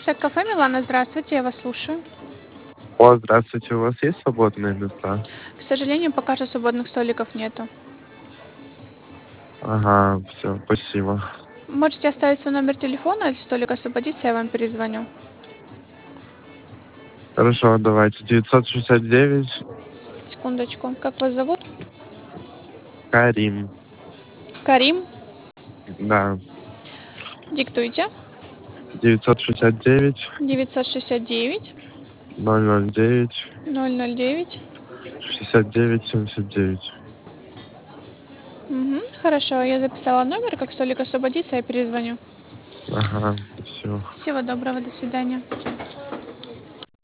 Кафе Милана, здравствуйте, я вас слушаю. О, здравствуйте, у вас есть свободные места? К сожалению, пока что свободных столиков нету. Ага, все, спасибо. Можете оставить свой номер телефона, если столик освободится, я вам перезвоню. Хорошо, давайте. 969 Секундочку. Как вас зовут? Карим. Карим. Да. Диктуйте. 969 969 009 009. 69 79. Угу, хорошо, я записала номер. Как столик освободится, я перезвоню. Ага, все. Всего доброго, до свидания.